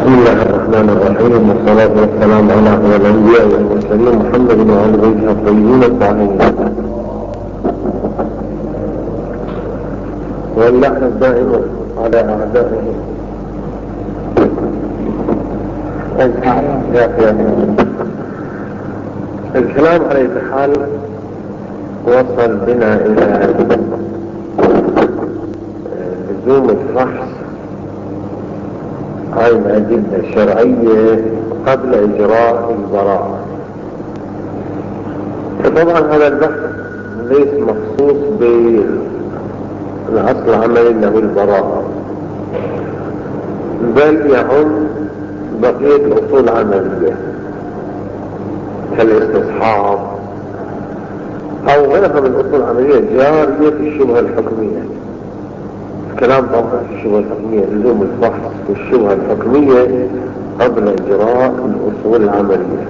بسم الله الرحمن الرحيم، والصلاة والسلام على أفضل الأنبياء والمرسلين محمد وعلى آله الطيبين الطاهرين، واللعن الدائم على أعدائه. الكلام على أي حال وصل بنا إلى لزوم الفحص هاي الأدلة الشرعية قبل إجراء البراءة. طبعا هذا البحث ليس مخصوص بالأصل العملي له البراءة، بل يعم بقية الأصول العملية كالاستصحاب أو غيرها من الأصول العملية جارية في الشبهة الحكمية. الكلام طبعا في الشبهة الحكمية، لزوم الفحص في الشبهة الحكمية قبل إجراء الأصول العملية.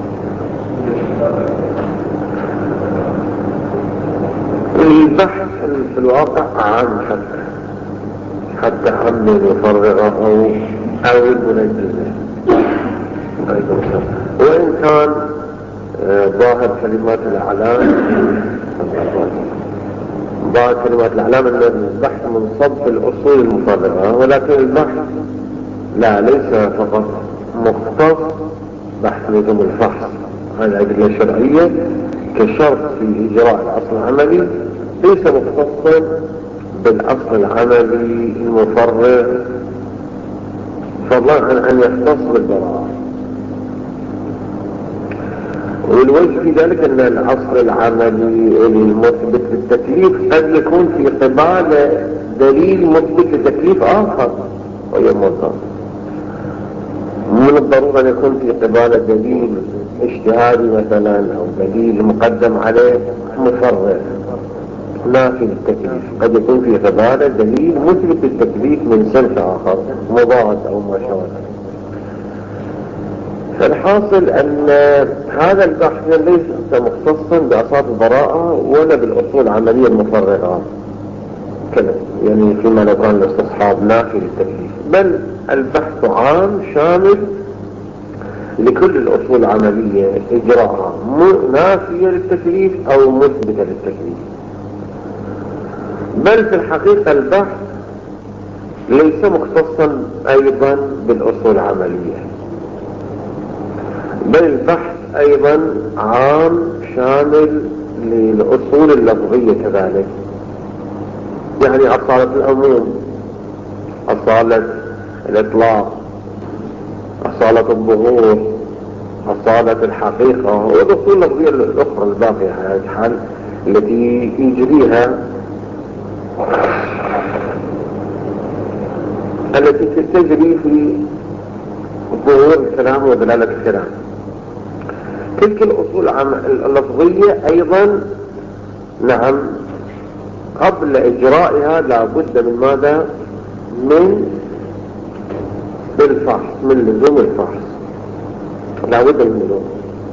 البحث في الواقع عام حتى عم المفرغة أو المنجزة، وإن كان ظاهر كلمات الأعلام أن البحث منصب في الأصول المفرغة، ولكن البحث لا ليس فقط مختص بحث لزوم الفحص. هذه الأدلة الشرعية كشرط في إجراء الأصل العملي ليس مختصا بالأصل العملي المفرغ، فضلا عن أن يختص بالبراءة. والوجه في ذلك أن الأصل العملي المثبت للتكليف قد يكون في قبال دليل مثبت لتكليف آخر، وهي موضوع من الضرورة أن يكون في قبال دليل اجتهادي مثلا أو دليل مقدم عليه مفرغ نافي للتكليف. قد يكون في قبال دليل مثبت للتكليف من سلف آخر مضاد أو ما شابه. فالحاصل أن هذا البحث ليس مختصا بأصابع البراءة ولا بالأصول العملية المفرغة كذا، يعني فيما لو كان الاستصحاب نافي للتكليف، بل البحث عام شامل لكل الأصول العملية إجراءها نافية للتكليف أو مثبتة للتكليف. بل في الحقيقة البحث ليس مختصا أيضا بالأصول العملية، بل البحث أيضا عام شامل للأصول اللفظية كذلك، يعني أصالة العموم، أصالة الإطلاق، أصالة الظهور، أصالة الحقيقة، والأصول اللفظية الأخرى الباقية على الحال التي يجريها التي تجري في ظهور الكلام ودلالة الكلام. تلك الأصول اللفظية أيضا نعم قبل إجرائها لا بد من ماذا؟ من الفحص، من لزوم الفحص، لا بد من لزوم.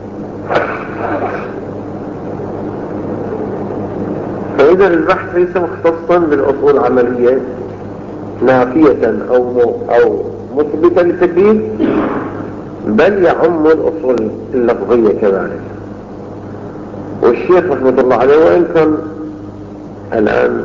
فإذا البحث ليس مختصا بالأصول العملية نافية أو مثبتة للتكليف، بل يعم الأصول اللفظية كذلك. والشيخ رحمة الله عليه وإن كان الآن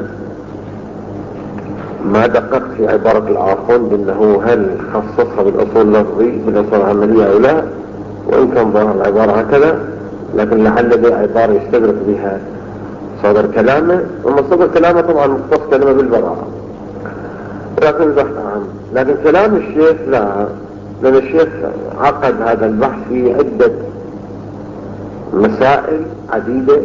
ما دققت في عبارة الآخون بأنه هل خصصها بالأصول اللفظية بالأصول العملية أو لا، وإن كان ظهر العبارة هكذا، لكن لعل بها عبارة يستدرك بها صدر كلامه، ومن صدر كلامه طبعا مختص كلمة بالبراءة، لكن البحث عام. لكن كلام الشيخ لا، لأن الشيخ عقد هذا البحث في عدة مسائل عديدة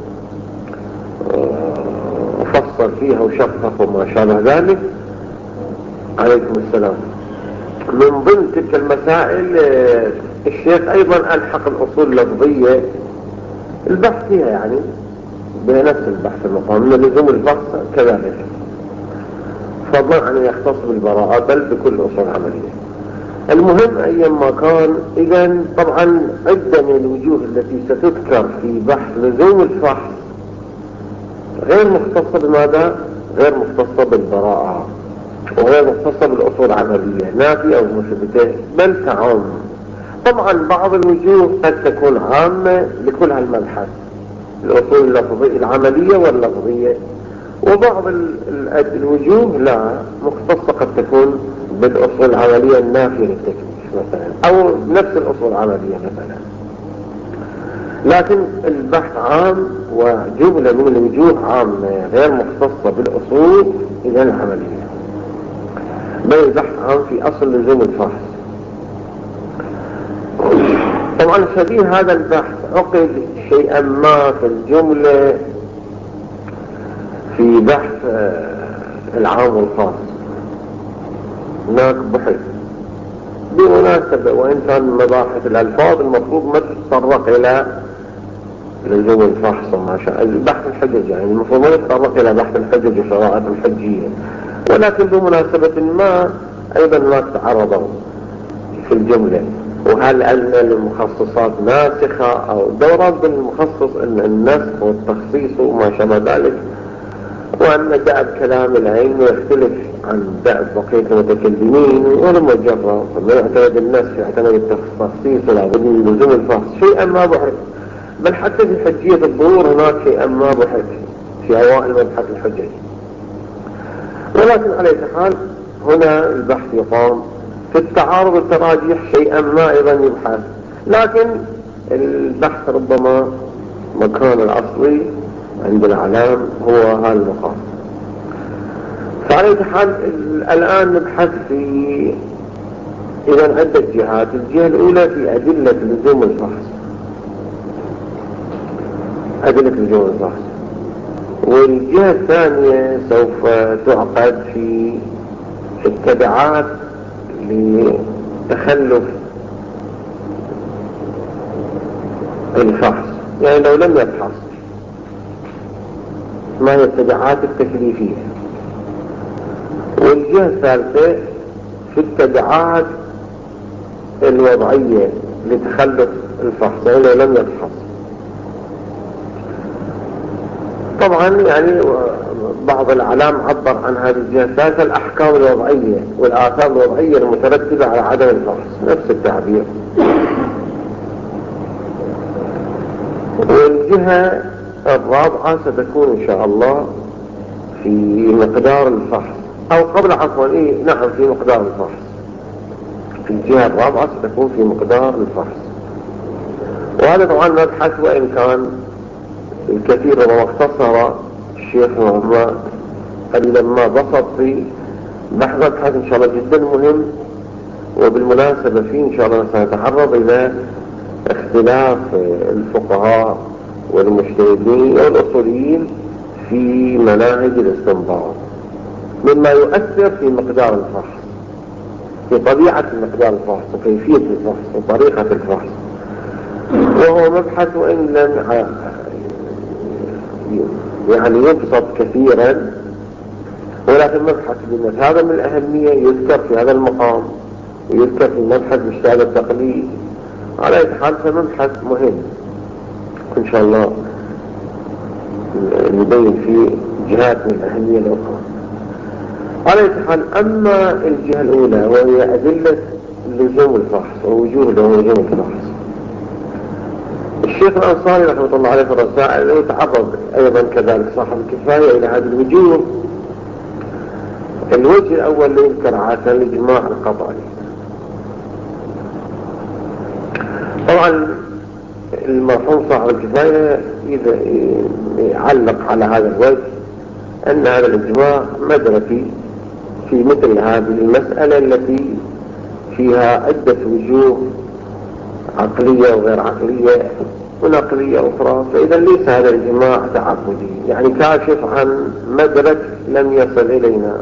وفصل فيها وشفق وما شابه ذلك. عليكم السلام. من ضمن تلك المسائل الشيخ أيضا ألحق الأصول اللفظية البحث فيها، يعني بنفس البحث المقام من لزوم البحث كذلك، فضلا أن يختص بالبراءة بل بكل أصول عملية. المهم أيما كان، إذن طبعا عدة من الوجوه التي ستذكر في بحث لزوم الفحص غير مختصة بماذا؟ غير مختصة بالبراءة، وغير مختصة بالأصول العملية نافية أو مثبتة بل تعم. طبعا بعض الوجوه قد تكون عامة لكل هالمبحث، الأصول اللفظية العملية واللفظية، وبعض الوجوه لا مختصة قد تكون بالأصول العملية النافية للتكليف مثلا، أو نفس الأصول العملية مثلا. لكن البحث عام وجملة من الوجوه عامة غير مختصة بالأصول إذا العملية، بل البحث عام في أصل لزوم الفحص. طبعا شبيه هذا البحث عقد شيئا ما في الجملة في بحث العام والخاص. هناك بحث بمناسبة، وإن كان مباحث الألفاظ المفروض ما تتطرق إلى لزوم الفحص وما شاء البحث الحجج، يعني المفروض ما يتطرق إلى بحث الحجج وشرائط الحجية، ولكن بمناسبة ما أيضا ما تعرضوا في الجملة. وهل أن المخصصات ناسخة أو دورات بالمخصص أن النسخ والتخصيص وما شابه ذلك، وأن دأب كلام العلم يختلف عن دأب بقية المتكلمين، ولما جرى فما يعتمد النسخ يعتمد التخصيص ولا بد من لزوم الفحص شيئا ما بحث. بل حتى في حجية الظهور هناك شيئا ما بحث في أوائل مبحث الحجج. ولكن على أي حال هنا البحث يقام في التعارض والتراجيح شيئا ما أيضا يبحث، لكن البحث ربما مكان الأصلي عند العلام هو هذا المقام. فعلى أي حال الآن نبحث في إذا عدة جهات. الجهة الأولى في أدلة لزوم الفحص، أدلة لزوم الفحص. والجهة الثانية سوف تعقد في التبعات لتخلف الفحص، يعني لو لم يبحث ما هي التبعات التكليفية. والجهة الثالثة في التبعات الوضعية لتخلف الفحص، يعني لو لم يبحث. طبعا يعني بعض العلام عبر عن هذه الجهة الثالثة الأحكام الوضعية والآثار الوضعية المترتبة على عدم الفحص، نفس التعبير. والجهة الرابعة ستكون إن شاء الله في مقدار الفحص، أو قبل عفوا نعم في مقدار الفحص. الجهة الرابعة ستكون في مقدار الفحص. وهذا طبعا مبحث وإن كان الكثير وما اختصر الشيخ محمد قليلا ما بسط في مبحث إن شاء الله جدا مهم. وبالمناسبة فيه إن شاء الله سنتعرض إلى اختلاف الفقهاء والمجتهدين والأصوليين في مناهج الاستنباط، مما يؤثر في مقدار الفحص، في طبيعة مقدار الفحص وكيفية الفحص وطريقة الفحص. وهو مبحث وإن لم يعني يبسط كثيرا، ولكن مبحث هذا من الأهمية يذكر في هذا المقام ويذكر في مبحث مجتهد التقليد. على أي حال فمبحث مهم إن شاء الله نبين فيه جهات من الأهمية الأخرى. على أي حال أما الجهة الأولى وهي أدلة لزوم الفحص ووجوه لزوم الفحص، الشيخ الأنصاري رحمه الله عليه في الرسائل يتعرض أيضا كذلك صاحب الكفاية إلى هذه الوجوه. الوجه الأول اللي يذكر عادة الإجماع القطعي. طبعا المرحوم صاحب الكفاية إذا يعلق على هذا الوجه أن هذا الإجماع مدركي في مثل هذه المسألة التي فيها عدة وجوه عقلية وغير عقلية ونقلية أخرى، فإذا ليس هذا الإجماع تعبدي، يعني كاشف عن مدرك لم يصل إلينا،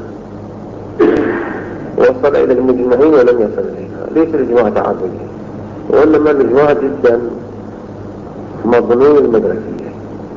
وصل إلى المجمعين ولم يصل إلينا. ليس الإجماع تعبدي، وإنما الإجماع جدا مضمون المدركية.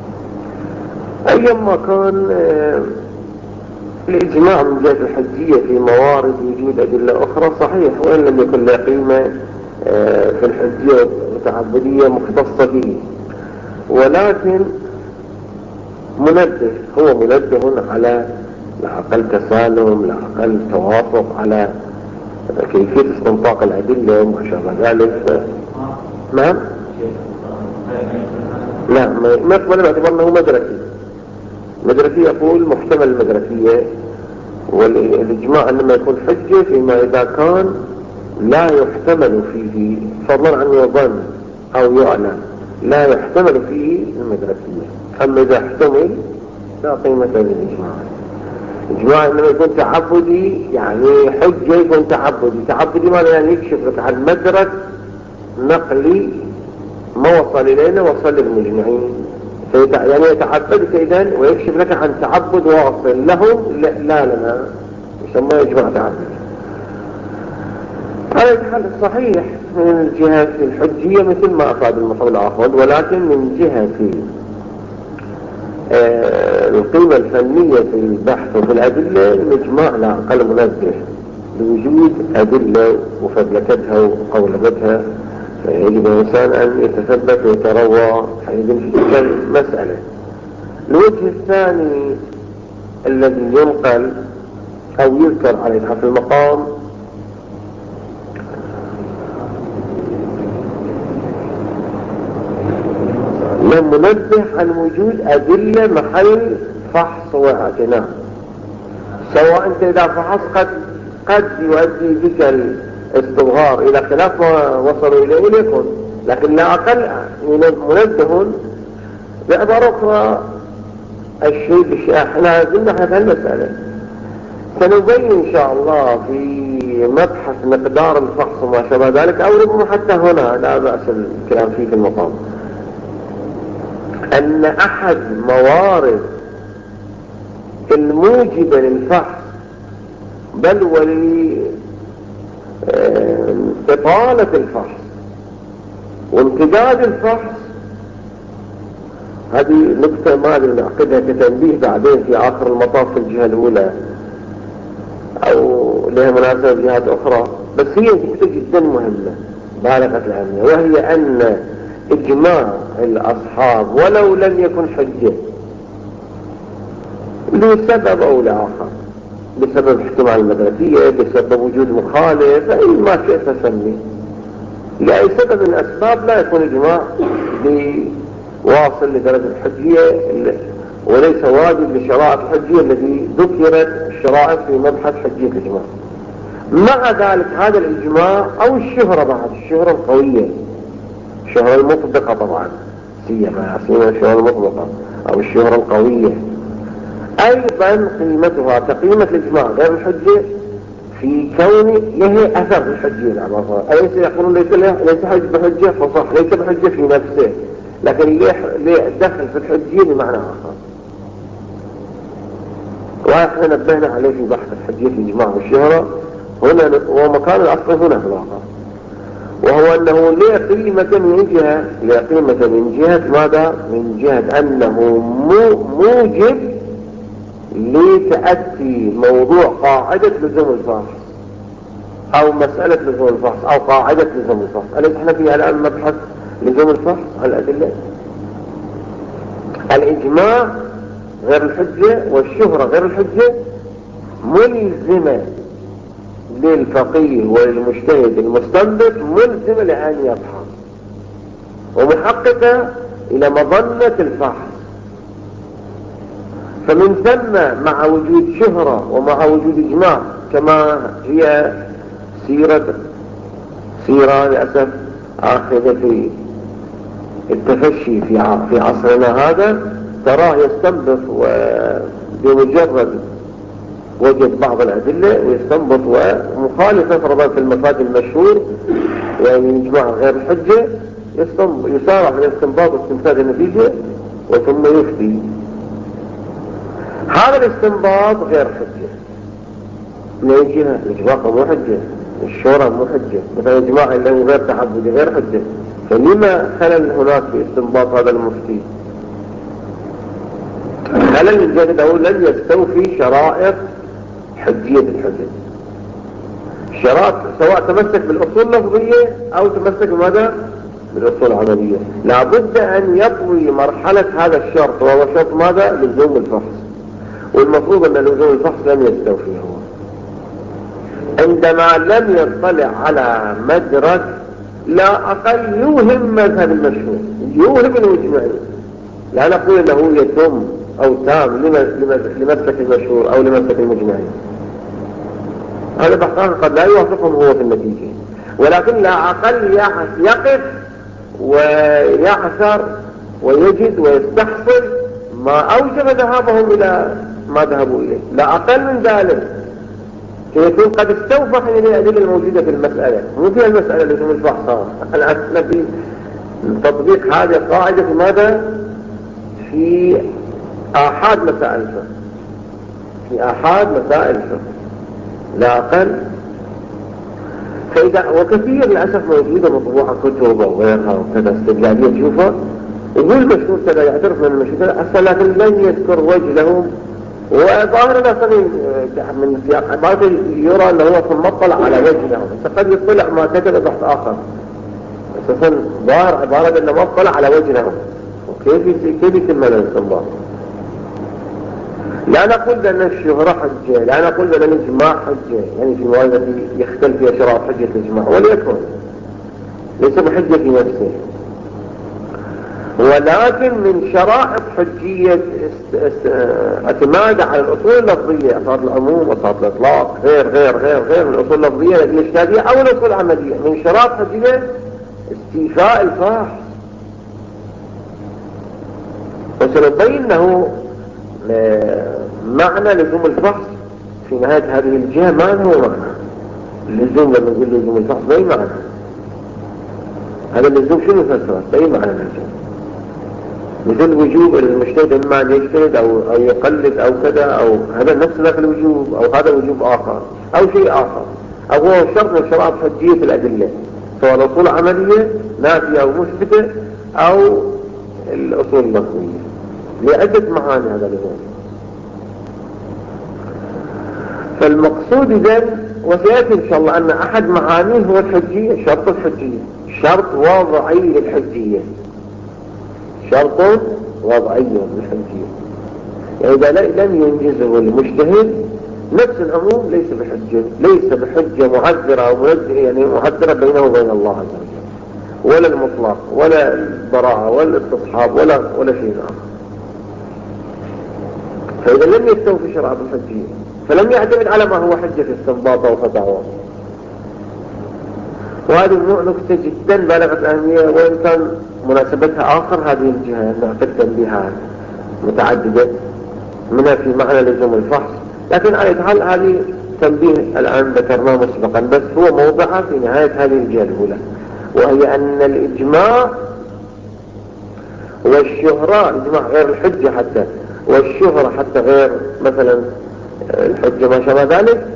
أيما كان الإجماع من جهة الحجية في موارد وجود أدلة أخرى صحيح، وإن لم يكن له قيمة في الحجية والتعبدية مختصة به، ولكن منبه، هو منبه على لا أقل تسالم، لا أقل توافق على كيفية استنطاق الأدلة وما شابه ذلك. نعم. لا ما يقبل باعتبار أنه مدرسي يقول محتمل المدرسية، والإجماع إنما يكون حجة فيما إذا كان لا يحتمل فيه فضلا عن يظن أو يعلم، لا يحتمل فيه المدرسية. أما إذا احتمل لا قيمة للإجماع. إجماع إنما يكون تعبدي، يعني حجة يكون تعبدي ماذا يعني؟ يكشف لك عن مدرك نقلي ما وصل إلينا وصل للمجمعين، يعني يتعبدك إذن ويكشف لك عن تعبد واصل لهم لا لنا، يسمى إجماع تعبدي. على الحال الصحيح من الجهة الحجية مثل ما أفاد المطلب الآخر، ولكن من جهة القيمة الفنية في البحث وفي الأدلة الإجماع لا أقل منبه بوجود أدلة وفبلكتها وقولبتها، يجب الإنسان أن يتثبت ويتروى حيث في المسألة. الوجه الثاني الذي ينقل أو يذكر عليه في المقام منبه عن وجود أدلة محل فحص واعتناء، سواء أنت إذا فحص قد يؤدي بك الاستظهار إلى خلاف ما وصلوا إليه ليكن، لكن لا أقل منبه بعبارة أخرى الشيء بالشيء. احنا زلنا هذه المسألة سنبين إن شاء الله في مبحث مقدار الفحص وما شابه ذلك، أو ربما حتى هنا لا بأس الكلام فيه في المقام، أن أحد موارد الموجبة للفحص بل ولإطالة الفحص وامتداد الفحص، هذه نقطة ما أدري نعقدها كتنبيه بعدين في آخر المطاف في الجهة الأولى أو لها مناسبة جهات أخرى، بس هي نقطة جدا مهمة بالغة الأهمية، وهي أن إجماع الأصحاب ولو لم يكن حجة لسبب أو لآخر، بسبب احتمال المدرسية، بسبب وجود مخالف، أي ما شئت تسميه، لأي سبب من الأسباب لا يكون إجماع واصل لدرجة الحجية، وليس واجب لشرائط الحجية التي ذكرت الشرائط في مبحث حجية الإجماع. مع ذلك هذا الإجماع أو الشهرة، بعد الشهرة القوية، الشهرة المطبقة طبعا سيما الشهرة المطبقة أو الشهرة القوية، أيضا قيمتها كقيمة الإجماع غير الحجة في كون له أثر الحجية العبارة. أليس يقولون ليس حج بحجة؟ فصح ليس بحجة في نفسه، لكن ليه دخل في الحجية بمعنى آخر، وإحنا نبهنا عليه في بحث الحجية في الإجماع والشهرة هنا، ومكان الأصل هنا في الواقع، وهو أنه ليه قيمة من جهة ماذا؟ من جهة أنه موجب لتأتي موضوع قاعدة لزوم الفحص أو مسألة لزوم الفحص أو قاعدة لزوم الفحص. أليس احنا فيها الآن مبحث لزوم الفحص على الأدلة؟ الإجماع غير الحجة والشهرة غير الحجة ملزمة للفقيه وللمجتهد المستنبط، ملزمة لأن يبحث ومحققة إلى مظنة الفحص. فمن ثم مع وجود شهرة ومع وجود إجماع، كما هي سيرة للأسف آخذة في التفشي في عصرنا هذا، تراه يستنبط وبمجرد وجد بعض الأدلة ويستنبط ومخالفة فرضا في المفاد المشهور، يعني إجماع غير الحجة، يسارع في الاستنباط واستنتاج النتيجة وثم يفتي. هذا الاستنباط غير حجة من أي جهة؟ الإجماع مو حجة، الشورى مو حجة، مثلا الإجماع اللي غير تعبدي غير حجة، فلما خلل هناك في استنباط هذا المفتي؟ خلل من جهة أنه لم يستوفي شرائط حجية الحجة، الشرائط سواء تمسك بالأصول اللفظية أو تمسك بماذا؟ بالأصول العملية. لابد أن يطوي مرحلة هذا الشرط، وهو شرط ماذا؟ لزوم الفحص. والمفروض أن لزوم الفحص لم يستوفيه هو عندما لم يطلع على مدرك لا أقل يوهم مذهب المشهور، يوهم المجمعين، لا نقول له يتم أو تام لمسلك المشهور أو لمسلك المجمعين. هذا بحثان قد لا يوافقهم هو في النتيجة، ولكن لا أقل يقف ويعثر ويجد ويستحصل ما أوجب ذهابهم إلى ما ذهبوا إليه، لا أقل من ذلك، يكون قد استوفى حين الأدلة الموجودة في المسألة، مو في المسألة اللي هم الفحصان. الآن في تطبيق هذه القاعدة في ماذا؟ في آحاد مسائل الفقه، في آحاد مسائل الفقه لا أقل. فإذا وكثير للأسف موجودة مطبوعة كتب وغيرها وكذا استدلالية تشوفها يقول مشهور كذا، يعترف من المشهور كذا، لكن لن يذكر وجهه، وظاهر من سياق عبارته يرى أنه هو ثم اطلع على وجهه، قد يطلع ما كتب بحث آخر، أساسا ظاهر عبارة أنه ما اطلع على وجهه. كيف يتم هذا الاستنباط؟ لا نقول بأن الشهرة حجة، لا نقول بأن الإجماع حجة، يعني في المواد التي يختلف فيها شرائط حجة الإجماع، وليكن ليس بحجة في نفسه، ولكن من شرائط حجية اعتماد على الأصول اللفظية، أصالة العموم، أصالة الإطلاق، غير من الأصول اللفظية الإشكالية أو الأصول العملية، من شرائط حجية استيفاء الفحص. وسنبين أنه معنى لزوم الفحص في نهاية هذه الجهة ما هو معنى اللزوم. لما نقول لزوم الفحص بأي معنى؟ هذا اللزوم شنو فسره؟ بأي معنى اللزوم؟ مثل وجوب المجتهد إما أن يجتهد أو يقلد أو كذا، أو هذا نفس ذاك الوجوب، أو هذا وجوب آخر أو شيء آخر، أو هو شرط من شرائط حجية في الأدلة، سواء الأصول عملية نافية أو مثبتة أو الأصول اللفظية، لعدة معاني هذا اللزوم. فالمقصود إذن، وسيأتي إن شاء الله أن أحد معانيه هو الحجية، شرط الحجية، شرط وضعي للحجية، شرط وضعي للحجية. يعني إذا لم ينجزه المجتهد نفس العموم ليس بحجة، ليس بحجة معذرة أو يعني معذرة بينه وبين الله عز وجل، ولا المطلق ولا البراءة ولا الاستصحاب ولا شيء آخر. فإذا لم يستوفي شرائط الحجية فلم يعتمد على ما هو حجة استنباط أو فتاوى. وهذه نكتة جدا بالغت الأهمية، وإن كان مناسبتها آخر هذه الجهة نعتقد تنبيهات متعددة منها في معنى لزوم الفحص، لكن على حال هذه تنبيه الآن ذكرناه مسبقا، بس هو موضعها في نهاية هذه الجهة الأولى، وهي أن الإجماع والشهرة، الإجماع غير الحجة حتى، والشهرة حتى غير مثلا الحجة ما شابه ذلك،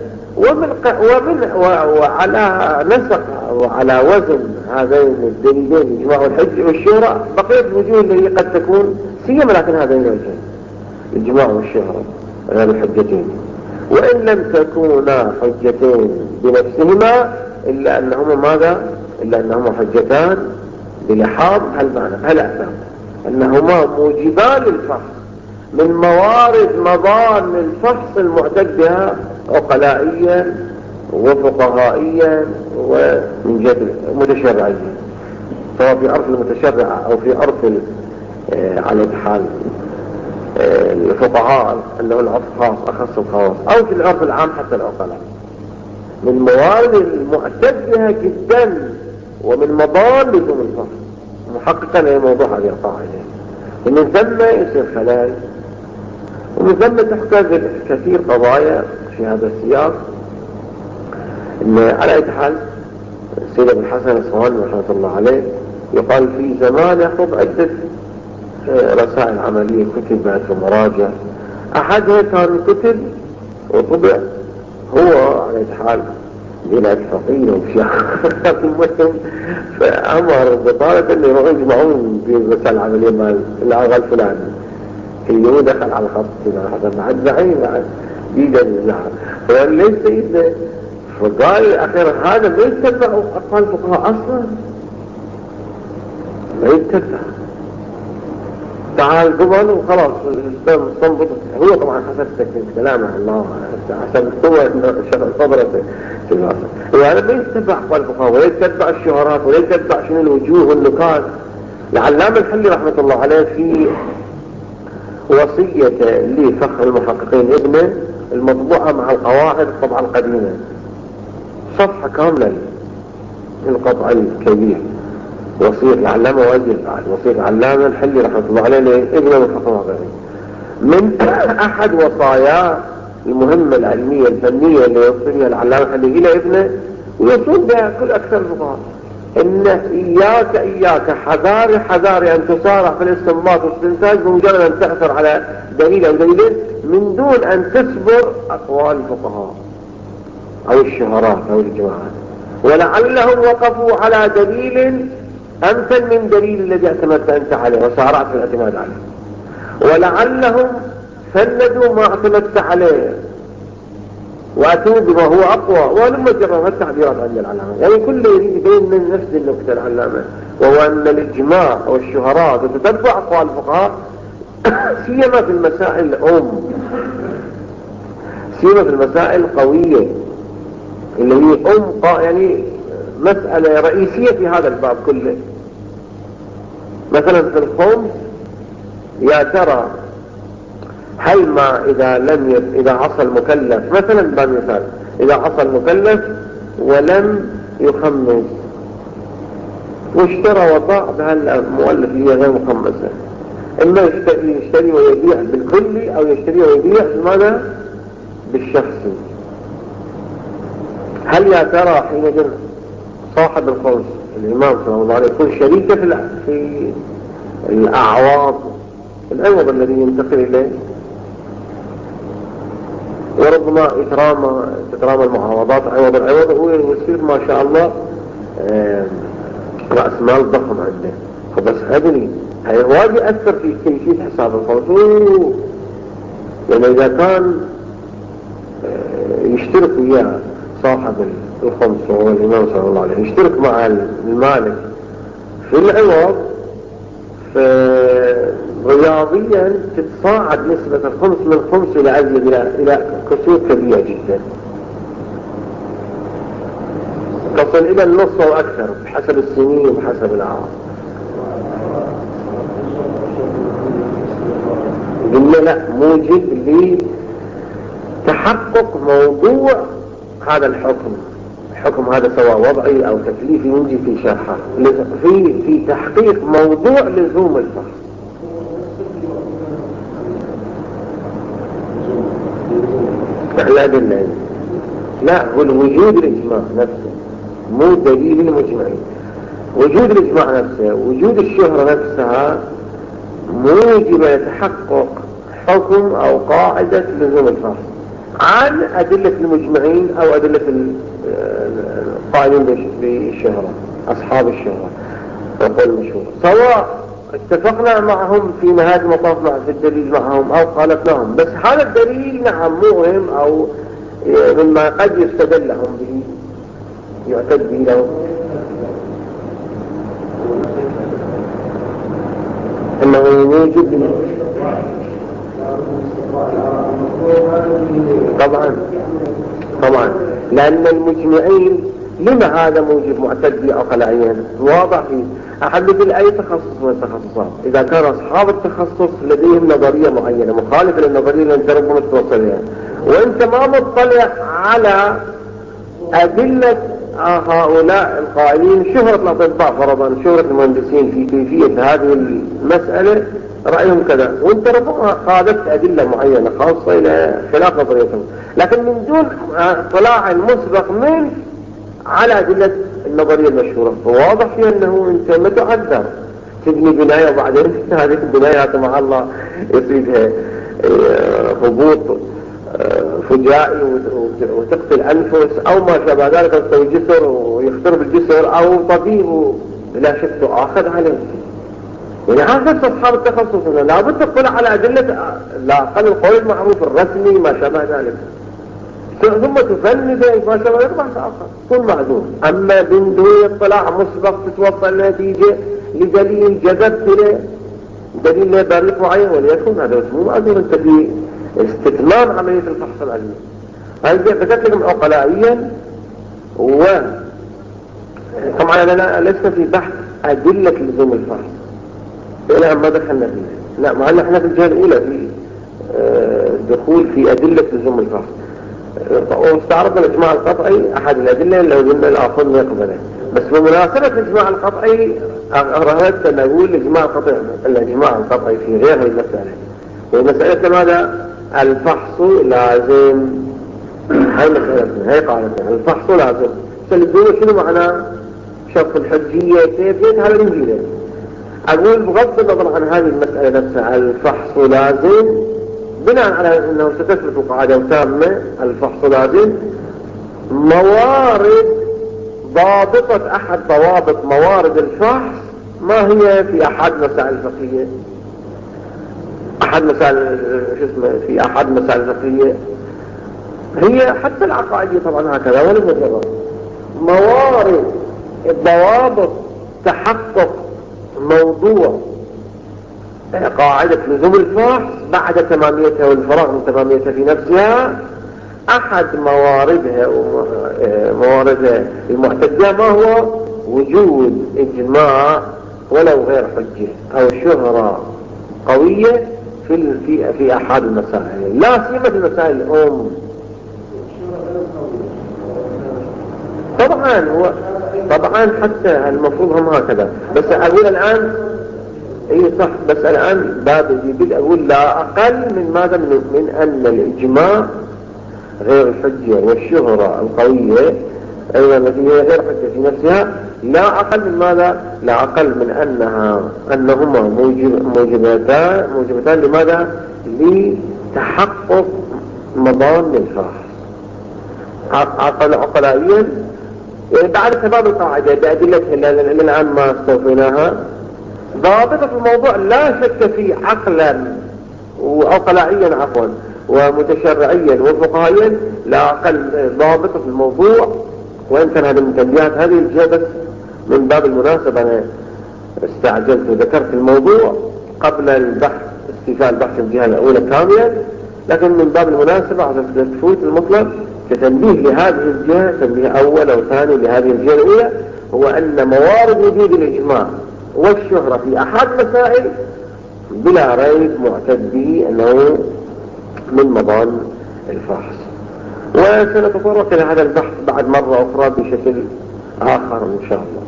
وعلى نسق وعلى وزن هذين الدليلين الإجماع والحجة والشهرة بقية الوجوه التي قد تكون سيما، لكن هذين الوجهين الإجماع والشهرة غير الحجتين، وإن لم تكونا حجتين بنفسهما إلا أنهما ماذا؟ إلا أنهما حجتان بلحاظ هالمعنى، هالأساس أنهما موجبان للفحص من موارد مظان الفحص المعتد بها عقلائيا وفقهائيا ومن جد متشرعيا، سواء في عرف المتشرع أو في عرف على الحال الفقهاء اللي هو العرف خاص أخص الخواص، أو في العرف العام حتى العقلاء، من موارد المعتد بها جدا ومن مظان لزوم الفحص محققا لموضوع هذه القاعدة. ومن ثم يصير خلال، ومن ثم تحتاج كثير قضايا في هذا السياق. إن على أي حال السيد ابن الحسن الصواني رحمة الله عليه يقال في زمان يخطب عدة رسائل عملية كتبت ومراجع، أحدها كان كتب وطبع هو على أي حال بلا فقير وشيخ المهم، فأمر بطالة أن يروحوا يجمعون في الرسائل العملية مال الأغا الفلاني، اليوم دخل على خط هذا مع الزعيم جيدا الزعيم، فقال ليش سيدنا؟ فقال أخيرا هذا ما يتبع أقوال الفقهاء أصلا، ما يتبع، تعال قبل وخلاص استنبط. هو طبعا حسب كلام الله عشان القوة صبرت في راسه، يعني ما يتبع أقوال الفقهاء ولا يتبع الشهرات ولا يتبع شنو الوجوه والنكات. العلامة الحلي رحمة الله عليه في وصية لفقه المحققين ابنه المطبوعة مع القواعد الطبعة القديمة، صفحة كاملة القطع الكبير، وصية العلامة وأجل بعد وصية العلامة الحلي رحمة الله عليه ابنه الفقه المحققين. من أحد وصايا المهمة العلمية الفنية اللي يوصل بها العلامة الحلي إلى ابنه ويصول بها كل أكثر الفقهاء، إن إياك حذاري أن تسارع في الاستنباط والاستنتاج بمجرد أن تأثر على دليل أو دليلين من دون أن تسبر أقوال الفقهاء أو الشهرات أو الجماعات، ولعلهم وقفوا على دليل أمثل من دليل الذي اعتمدت أنت عليه وسارعت في الاعتماد عليه، ولعلهم فندوا ما اعتمدت عليه وأتوا بما هو أقوى، ولما جرى التعبيرات عند العلامة. يعني كل يريد يبين من نفس النكتة العلامة، وهو أن الإجماع والشهرات وتتبع أقوال الفقهاء سيما في المسائل سيما في المسائل القوية اللي هي يعني مسألة رئيسية في هذا الباب كله. مثلا في الخمس، يا ترى هل ما إذا عصى المكلف مثلا بمثال، إذا عصى المكلف ولم يخمس واشترى وضاع بهالمؤلف اللي هي غير مخمسة، إما يشتري ويبيع بالكلي أو يشتري ويبيع بماذا؟ بالشخصي. هل يا ترى حينئذ صاحب الخمس الإمام صلى الله عليه وسلم يكون شريكة في الأعواض العوض الذي ينتقل إليه؟ وربما تترامى المعاوضات عوض العوض هو يصير ما شاء الله رأس مال ضخم عنده. فبس أدري هي واجب يأثر في كيفية حساب الخمس. يعني إذا كان يشترك وياه صاحب الخمس وهو الإمام صلى الله عليه وسلم يشترك مع المالك في العوض، رياضيا تتصاعد نسبة الخمس من خمس إلى أزيد إلى كسور كبيرة جدا، تصل إلى النص أو أكثر بحسب السنين وبحسب الأعوام. قلنا لا، موجب لتحقق موضوع هذا الحكم هذا سواء وضعي أو تكليفي يوجد في شرحه في تحقيق موضوع لزوم الفحص. لا، هو الوجود الإجماع نفسه مو دليل المجمعين. وجود الإجماع نفسه وجود الشهرة نفسها موجب يتحقق حكم أو قاعدة لزوم الفحص عن أدلة المجمعين أو أدلة القائلين بالشهرة أصحاب الشهرة وقول المشهور، سواء اتفقنا معهم في نهاية المطاف في الدليل معهم أو خالفناهم. بس هذا الدليل نعم مهم أو مما قد يستدل لهم به يعتد به لهم، إنه يوجد طبعا لأن المجمعين لما هذا موجب معتد أو خلعيا واضح فيه. أحد مثل أي تخصص من التخصصات إذا كان أصحاب التخصص لديهم نظرية معينة مخالفة للنظرية اللي أنت ربما توصلها، وأنت ما مطلع على أدلة هؤلاء القائلين شهرة الأطباء فرضا، شهرة المهندسين في كيفية هذه المسألة رأيهم كذا، وأنت ربما قادت أدلة معينة خاصة إلى خلاف نظريتهم، لكن من دون اطلاع مسبق من على أدلة النظرية المشهورة، فواضح فيها أنه أنت متعذر تبني بناية وبعدين هذه البنايات مع الله يصيبها هبوط فجائي وتقتل أنفس أو ما شابه ذلك، يستوي جسر ويخترب بالجسر أو طبيب لا شك تؤاخذ عليه. يعني هذا أصحاب التخصص لا بد تطلع على أدلة لا أقل القول المعروف الرسمي ما شابه ذلك، ثم تفند ما شابه ذلك بحث آخر كن معذور. أما من دون اطلاع مسبق تتوصل نتيجة لدليل جذبت له دليل له بريق معين وليكن هذا مو معذور انت في استتمام عملية الفحص العلمي. هذا ذكرت لكم عقلائيا، و طبعا أنا لسه في بحث أدلة لزوم الفحص إلى ما دخلنا فيه. لا مع أن احنا في الجهة الأولى في دخول في أدلة لزوم الفحص، واستعرضنا الإجماع القطعي أحد الأدلة اللي قلنا الآخر ما يقبله. بس بمناسبة الإجماع القطعي أردت أن أقول الإجماع القطعي في غير المسألة، ومسألة ماذا؟ الفحص لازم. هاي مسألتنا، هاي قاعدتنا، الفحص لازم. فالدول شنو معناه؟ شرط الحجية كيفية هذا الإنجيل. أقول بغض النظر عن هذه المسألة نفسها، الفحص لازم بناء على أنه ستثبت قاعدة تامة، الفحص لازم موارد ضابطة أحد ضوابط موارد الفحص. ما هي في أحد مسائل الفقهية؟ أحد مسائل في أحد مسائل الفقهية هي حتى العقائدية طبعا هكذا، ولا مجرد موارد الضوابط تحقق موضوع قاعدة لزوم الفحص بعد تماميتها والفراغ من تماميتها في نفسها. أحد مواردها المعتدة ما هو؟ وجود إجماع ولو غير حجة أو شهرة قوية في أحد المسائل، لا سيما في المسائل الأم. طبعا حتى المفروض هم هكذا. بس أقول الآن اي صح، بس الآن باب الجديد أقول لا أقل من ماذا؟ من أن الإجماع غير الحجة والشهرة القوية أيضا التي هي غير حجة في نفسها، لا أقل من ماذا؟ لا أقل من أنهما موجبتان لماذا؟ لتحقق مضان الفحص عقلائيا. يعني بعد سبب القاعدة بأدلتها اللي الآن ما استوفيناها، ضابطة الموضوع لا شك فيه عقلا وعقلائيا عفوا ومتشرعيا وفقهيا، لا أقل ضابطة الموضوع. وإن كان هذه من تنبيهات هذه الجهة، بس من باب المناسبة أنا استعجلت وذكرت الموضوع قبل البحث، استيفاء البحث الجهة الأولى كاملا، لكن من باب المناسبة عشان تفوت المطلب كتنبيه لهذه الجهة، تنبيه أول أو ثاني لهذه الجهة الأولى، هو أن موارد وجود الإجماع والشهرة في أحد مسائل بلا ريب معتد به أنه من مضان الفحص. وسنتطرق إلى هذا البحث بعد مرة أخرى بشكل آخر إن شاء الله.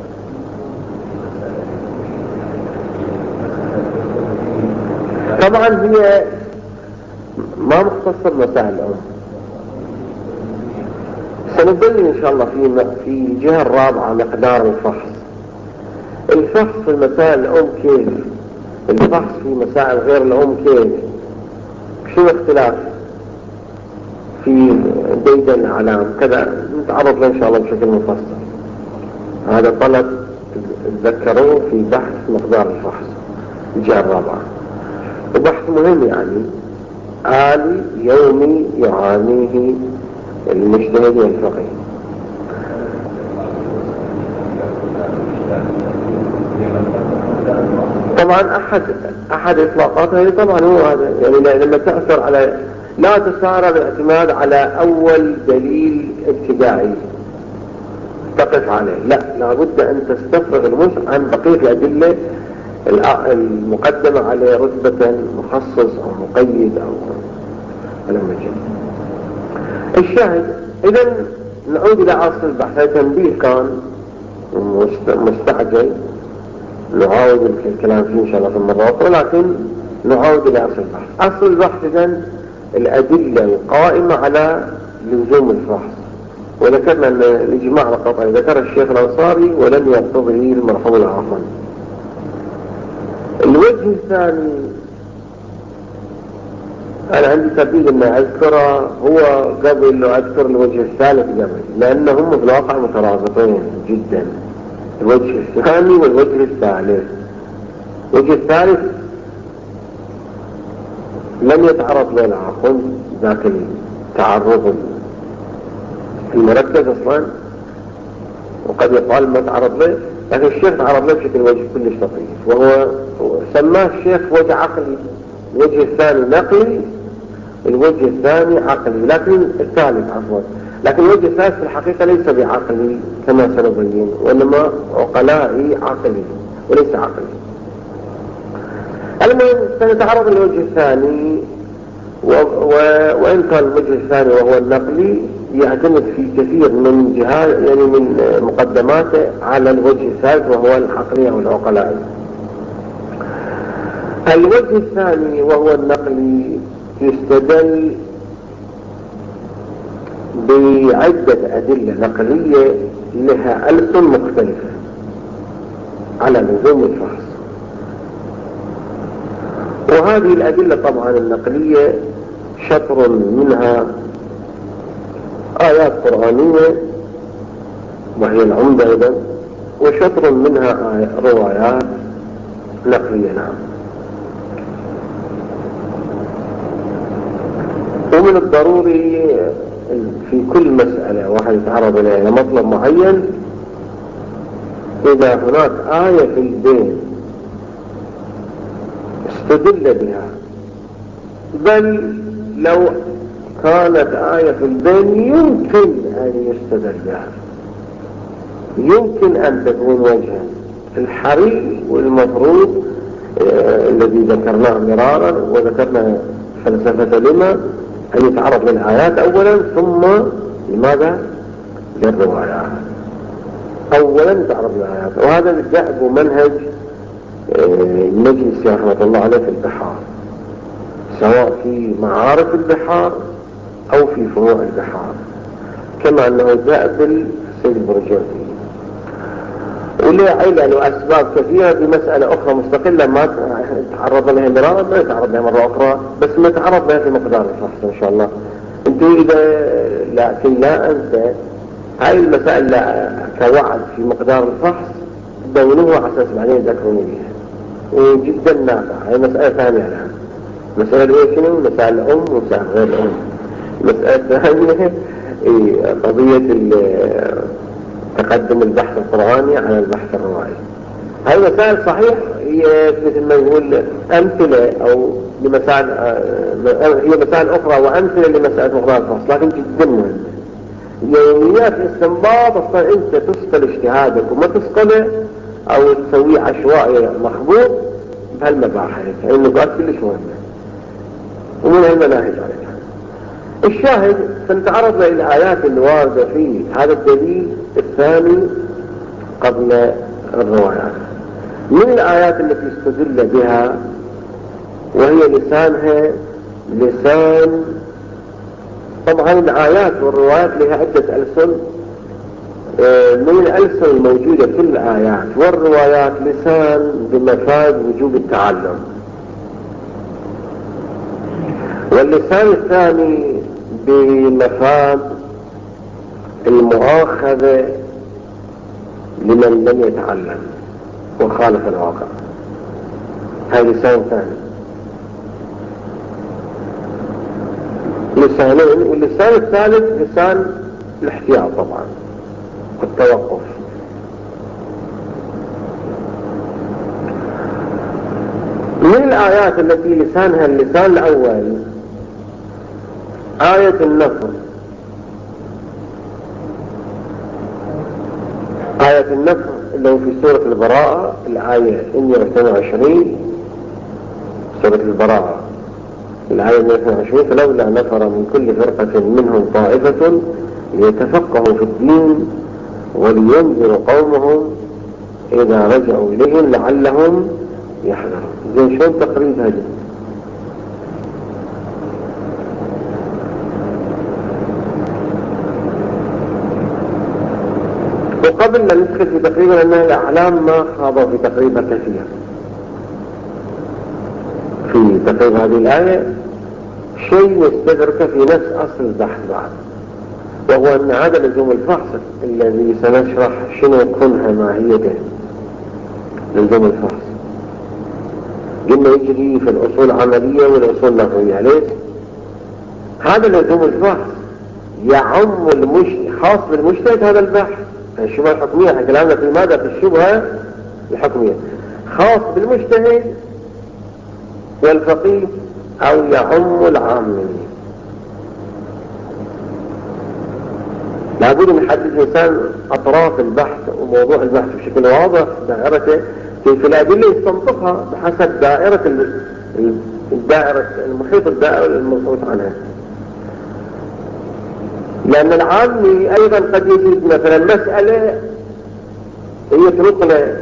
طبعا هي ما مختصة بمسائل الأم، سنبدل إن شاء الله في الجهة الرابعة مقدار الفحص. الفحص في المسائل الأم كيف؟ الفحص في مسائل غير الأم كيف؟ شو الاختلاف في ديدا الأعلام كذا؟ نتعرض له إن شاء الله بشكل مفصل. هذا طلب تذكروه في بحث مقدار الفحص الجهة الرابعة، وبحث مهم يعني آلي يومي يعانيه المجتهد والفقيه. طبعا أحد إطلاقاتها طبعا هو هذا، يعني لما تأثر على، لا تسارع الاعتماد على أول دليل ابتدائي تقف عليه، لا لابد أن تستفرغ المش عن بقية الأدلة المقدمة عليه رتبة مخصص أو مقيد أو المجال. الشاهد إذن نعود إلى أصل البحث. هذا تنبيه كان مستعجل، نعاود الكلام فيه إن شاء الله في المرة أخرى، لكن نعود إلى أصل البحث. أصل البحث إذن الأدلة القائمة على لزوم الفحص، وذكرنا أن الإجماع القطعي ذكر الشيخ الأنصاري ولم يقتضه المرحوم العاصمي. الوجه الثاني أنا عندي تبديل أن أذكره هو قبل أذكر الوجه الثالث قبل، لأنهم في الواقع مترابطين جدا، الوجه الثاني والوجه الثالث. الوجه الثالث لم يتعرض له العاقل ذاك التعرض المركز أصلا، وقد يقال ما تعرض له، لكن الشيخ تعرض له بشكل وجه كلش لطيف، وهو سماه الشيخ وجه عقلي. الوجه الثاني نقلي، الوجه الثاني عقلي، لكن الثالث عفوا، لكن الوجه الثالث في الحقيقة ليس بعقلي كما سنبين، وإنما عقلائي عقلي وليس عقلي. المهم سنتعرض للوجه الثاني، وإن كان الوجه الثاني وهو النقلي يعتمد في كثير من جهات يعني من مقدماته على الوجه الثالث وهو العقلي أو العقلائي. الوجه الثاني وهو النقلي يستدل بعدة أدلة نقلية لها ألسن مختلفة على لزوم الفحص، وهذه الأدلة طبعا النقلية شطر منها آيات قرآنية وهي العمدة أيضا، وشطر منها روايات نقلية. نعم. ومن الضروري في كل مسألة واحد يتعرض إلى مطلب معين إذا هناك آية في الدين استدل بها، بل لو كانت آية في الدين يمكن أن يستدل بها، يمكن أن تكون وجها. الحري والمفروض الذي ذكرناه مرارا وذكرنا فلسفة لما أن يتعرض للآيات أولا ثم لماذا؟ للروايات. أولا يتعرض للآيات، وهذا جاء بمنهج المجلس رحمة الله عليه في البحار، سواء في معارف البحار أو في فروع البحار، كما أنه جاء بالسيد البرجردي. ولعلل وأسباب كثيرة بمسألة أخرى مستقلة ما تعرض لها مرارا ما يتعرض لها مرة أخرى، بس ما تعرض لها في مقدار الفحص إن شاء الله. أنتوا إذا لكن لا أنسى هاي المسائل كوعد في مقدار الفحص دونوها على أساس بعدين ذكروني بها، وجدا نافعة. هاي مسألة ثانية لها، مسألة إيه شنو؟ مسائل الأم ومسائل غير الأم. مسألة ثانية قضية تقدم البحث القرآني على البحث الروائي. هاي مسائل صحيح هي مثل ما يقول أمثلة أو لمسائل، هي مسائل أخرى وأمثلة لمسائل مقدار الفحص، لكن جدا مهمة. يوميات الاستنباط أصلا أنت تسقل اجتهادك وما تسقله أو تسويه عشوائي مخبوط بهالمباحث، يعني النقاط كلش مهمة ومن المناهج عليها. الشاهد سنتعرض للآيات الواردة في هذا الدليل الثاني قبل الروايات. من الآيات التي استدل بها وهي لسانها لسان، طبعا الآيات والروايات لها عدة ألسن، من الألسن الموجودة في الآيات والروايات لسان بمفاد وجوب التعلم، واللسان الثاني بمفاد المؤاخذة لمن لم يتعلم وخالف الواقع. هذا لسان ثاني، لسانين، واللسان الثالث لسان الاحتياط طبعا والتوقف. من الآيات التي لسانها اللسان الأول آية النصر. آية النصر اللي هو في سورة البراءة الآية 122، سورة البراءة الآية 122: فلولا نفر من كل فرقة منهم طائفة ليتفقهوا في الدين ولينذروا قومهم إذا رجعوا إليهم لعلهم يحذرون. زين شلون تقريب هذا؟ وقبل ما ندخل في تقريبا أن الأعلام ما خاضوا في تقريبها كثير في تقريب هذه الآية، شيء يستدرك في نفس أصل البحث بعد، وهو أن هذا لزوم الفحص الذي سنشرح شنو كنها ماهيته. لزوم الفحص قلنا يجري في الأصول عملية والأصول نظرية. ليش؟ هذا لزوم الفحص يعم خاص بالمجتهد هذا البحث، الشبهة الحكمية احنا كلامنا في ماذا؟ في الشبهة الحكمية. خاص بالمجتهد والفقيه أو يعم العامين. لابد من يحدد الإنسان أطراف البحث وموضوع البحث بشكل واضح، دائرته كيف الأدلة يستنطقها بحسب الدائرة المحيط الدائرة المبحوث عنها. لأن العامي أيضا قد يجد مثلا مسألة يترك له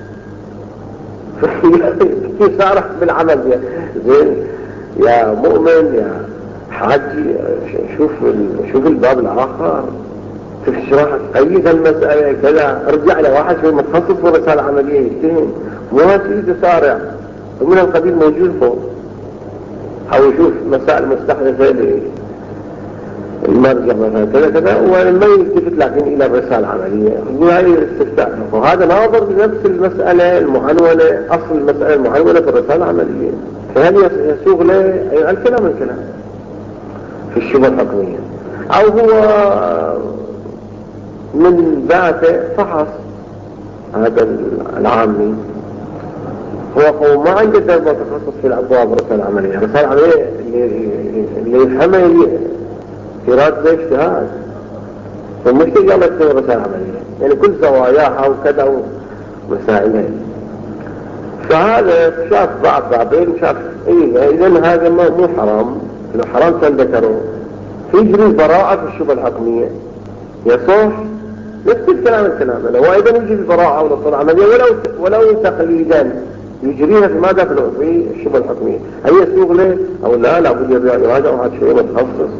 يصارح بالعمل بها. زين يا مؤمن يا حاجي، شوف الباب الآخر، تشرح قيد المسألة كذا، ارجع لواحد شوي متخصص برسالة عملية يجتهد، مو هاتي تسارع ومن القبيل موجود فوق. أو يشوف مسائل مستحدثة المرجع مثلا كذا كذا وما يلتفت لكن إلى الرسالة العملية، هذه الاستفتاء. وهذا ناظر لنفس المسألة المعنونة، أصل المسألة المعنونة في الرسالة العملية، فهل يسوغ له الكلام في الشبهة الحكمية، أو هو من ذاته فحص هذا العامي هو ما عنده درجة تخصص في الأبواب الرسالة العملية. الرسالة العملية اللي يفهمها إرادة الاجتهاد، فمش تجي الله يكتب الرسالة العملية، يعني كل زواياها وكذا ومسائلها. فهذا شاف بعضين شاف إذن هذا مو حرام. لو حرام كان ذكره يجري البراءة في الشبهة الحكمية يصح نفس الكلام لو أيضا يجري البراءة والرسالة العملية ولو تقليدا يجريها في ماذا؟ في الشبهة الحكمية. هل يسوغ له أو لا؟ لابد يراجع هذا شيء متخصص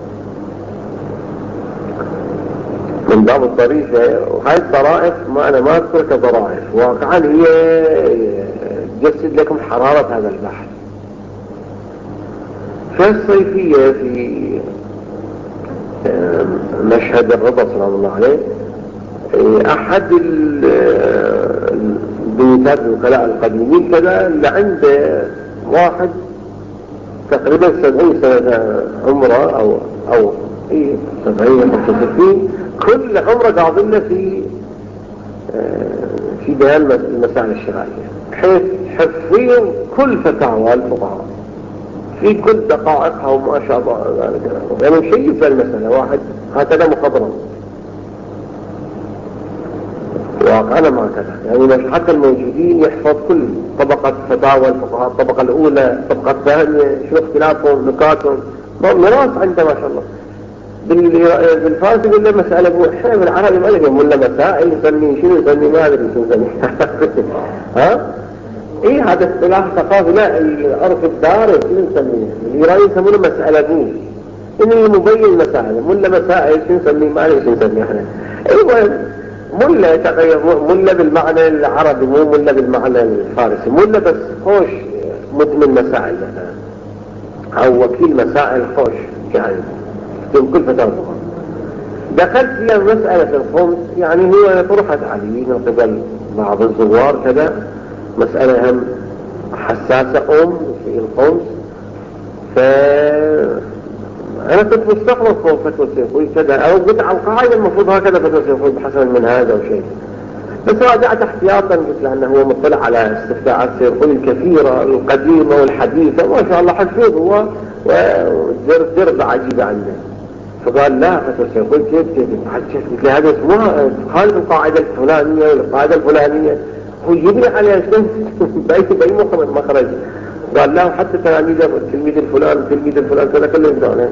من باب الطريقة. وهذه الطرائف ما أنا ما أذكر كطرائف، واقعا هي تجسد لكم حرارة هذا البحث. فالصيفية في مشهد الرضا سلام الله عليه، أحد البيوتات الوكلاء القديمين كذا اللي عنده واحد تقريبا 70 سنة عمره أو 70 65 كل عمره قاضلنا في بيان المسائل الشرعية، حيث حفظ كل فتاوى الفقهاء في كل دقائقها وما شاء الله ذلك. يعني شيء في المسألة واحد هكذا مخضرم واقعنا ما كذا، يعني حتى الموجودين يحفظ كل طبقة فتاوى الفقهاء، الطبقة الأولى الطبقة الثانية، شو اختلافهم نكاتهم مراس عنده ما شاء الله. بالفارس يقول له مسألة بو احنا بالعربي ما لقى ملا مسائل يسمي شنو يسمي ما ادري شنو يسمي ها ايه هذا اصطلاح ثقافي. لا العرف الداري شنو نسميه الايرانيين يسمونه مسألة بو انه مبين مسائل ملا مسائل شنو نسميه ما ادري شنو نسميه احنا. ايوه ملا تغير ملا بالمعنى العربي مو ملا بالمعنى الفارسي. ملا بس خوش مدمن مسائل مثلا او وكيل مسائل خوش يعني من كل فتاة. دخلت فيها مسألة الخمس، يعني هي طرحت علي من قبل بعض الزوار كذا، مسألة هم حساسة في الخمس. أنا كنت مستقبل فوق فتوى السيفوي كذا، أو قلت على القاعدة المفروض هكذا فتوى السيفوي بحسب من هذا أو شيء، بس راجعت احتياطا قلت لأنه هو مطلع على استفتاءات السيفوي الكثيرة القديمة والحديثة ما شاء الله حفظ هو ودرب عجيبة عنده. فقال لا فتوى السيفوي كيف قلت هذا اسمها خالف القاعدة الفلانية والقاعدة الفلانية، هو يبني عليها شيء بأي مخرج. قال لا حتى تلاميذ التلميذ الفلان كذا كله يبدأونه.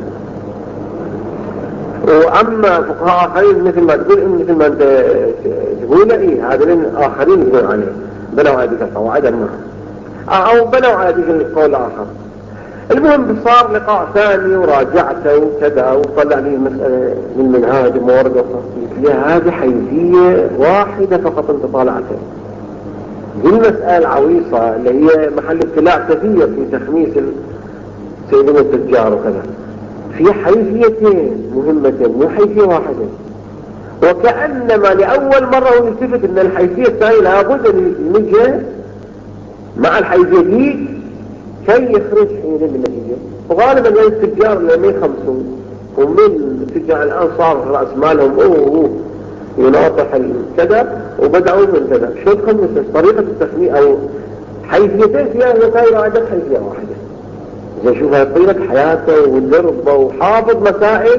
وأما فقهاء آخرين مثل ما تقول مثل ما أنت تقول إيه هذا آخرين يقولون عليه بنوا هذه القواعد أو بنوا هذه القول الآخر. المهم صار لقاء ثاني وراجعته وكذا وطلع لي المسألة من منهاج ومورد وخصيص هذه حيثية واحدة فقط انت طالعتها. دي المسألة العويصة اللي هي محل ابتلاع كثير في تخميس سيدنا التجار وكذا، في حيثيتين مهمتين مو حيثية واحدة. وكأنما لأول مرة هو يلتفت ان الحيثية الثانية لابد ان يمجها مع الحيثية دي كي يخرج حينئذ بالنتيجة. وغالبا يعني التجار لما يخمسون ومن التجار الآن صار رأس مالهم يناطح كذا وبدأوا من كذا. شو تخمس طريقة التسمية أو حيثيتين فيها وسائل عدد حيثية واحدة. إذا شوف هاي طيلة حياته ودربه وحافظ مسائل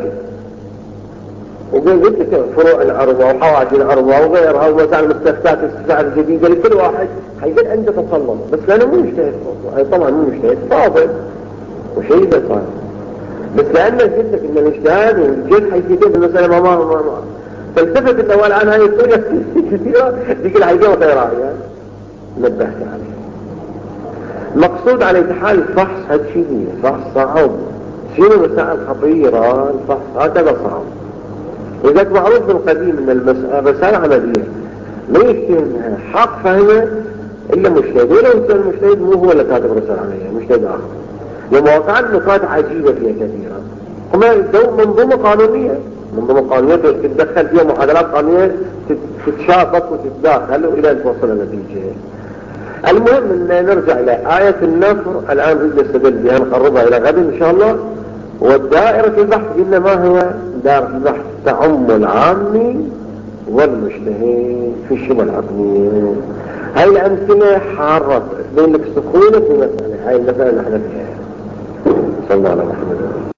وقلت لك فروع العربة وحواجي العربة وغيرها ومسائل المستفتات الساعة الجديدة لكل واحد حيقول عنده تسلط، بس لأنه مو مجتهد. طبعا مو مجتهد، فاضل وشيء ده صار، بس لأنه قلت لك إن الاجتهاد والجد حيثيتين في المسألة ما فالتفت إنه الآن هاي الطريقة كثيرة ذيك الحقيقة وغيرها يعني نبهت عليها. المقصود على حال الفحص هذا شيء فحص صعب، شيء مسائل خطيرة، الفحص هكذا صعب. وذلك معروف بالقديم ان المسائل عملية ما يفتهمها حق فهمه الا مجتهد، ولو كان المجتهد مو هو اللي كاتب رسالة عملية، مجتهد اخر. لمواقع نقاط عجيبة فيها كثيرة، هما منظومة قانونية، منظومة قانونية تتدخل فيها معادلات قانونية تتشابك وتتداخل الى ان توصل النتيجة. المهم ان نرجع الى آية النصر الان نريد نستدل بها نقربها الى غد ان شاء الله. والدائرة البحث قلنا ما هو دائرة البحث؟ تعم العامي والمجتهد في الشبه العقلية. هاي الأمثلة حارة بين لك سخونة في مسألة، هاي المسألة اللي احنا فيها. صلى الله عليه وسلم.